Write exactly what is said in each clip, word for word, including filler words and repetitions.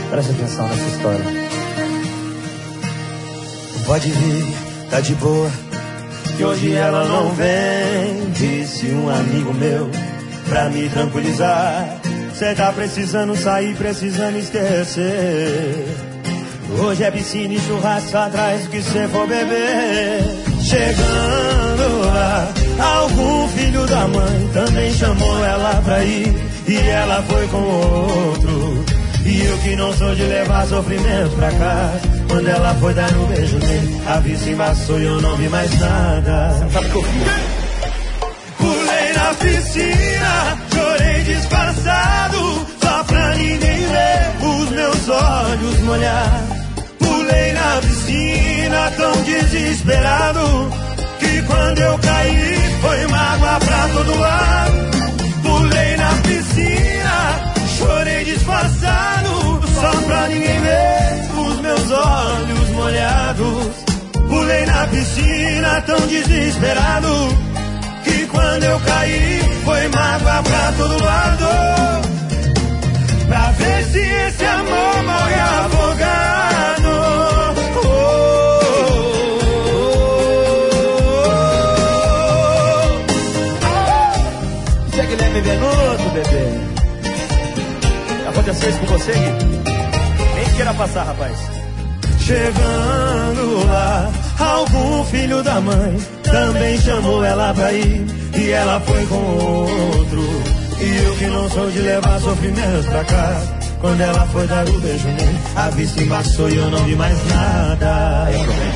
Presta atenção nessa história. Pode vir, tá de boa, que hoje ela não vem. Disse um amigo meu pra me tranquilizar. Cê tá precisando sair, precisando esquecer. Hoje é piscina e churrasco atrás do que cê for beber. Chegando lá, algum filho da mãe também chamou ela pra ir, e ela foi com outro. E eu que não sou de levar sofrimento pra casa, quando ela foi dar um beijo nele, a vista embaçou e eu não vi mais nada. Pulei na piscina, chorei disfarçado, só pra ninguém ver os meus olhos molhar. Pulei na piscina tão desesperado, que quando eu caí foi mágoa pra todo lado. Pulei na piscina, chorei disfarçado, só pra ninguém ver os meus olhos molhados. Pulei na piscina tão desesperado, que quando eu caí foi mágoa pra todo lado. Pra ver se esse amor morre afogado. Oh, oh, oh. Você é Guilherme Venuto, bebê. Aconteceu isso com você, Gui? Nem queira passar, rapaz. Chegando lá, algum filho da mãe também chamou ela pra ir, e ela foi com outro. E eu que não sou de levar sofrimento pra casa, quando ela foi dar o beijo nele, a vista embaçou e eu não vi mais nada.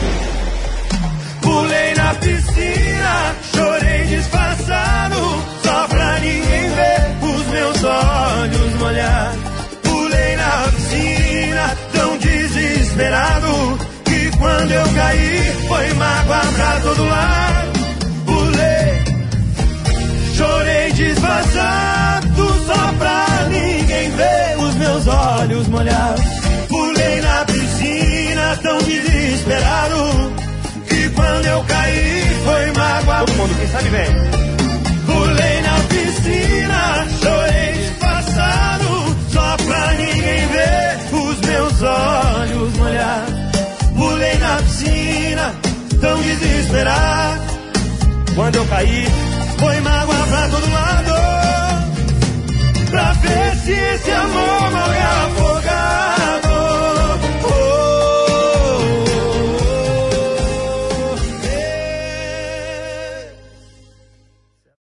Pulei na piscina, chorei disfarçado, só pra ninguém ver os meus olhos molhar. Pulei na piscina tão desesperado, que quando eu caí foi mágoa pra todo lado. Pulei, chorei disfarçado, só pra ninguém ver os meus olhos molhados. Pulei na piscina tão desesperado, que quando eu caí foi mágoa. Todo mundo, quem sabe vem. Pulei na piscina, chorei disfarçado, só pra ninguém ver os meus olhos molhados. Pulei na piscina tão desesperado, Quando eu caí foi mágoa pra todo lado.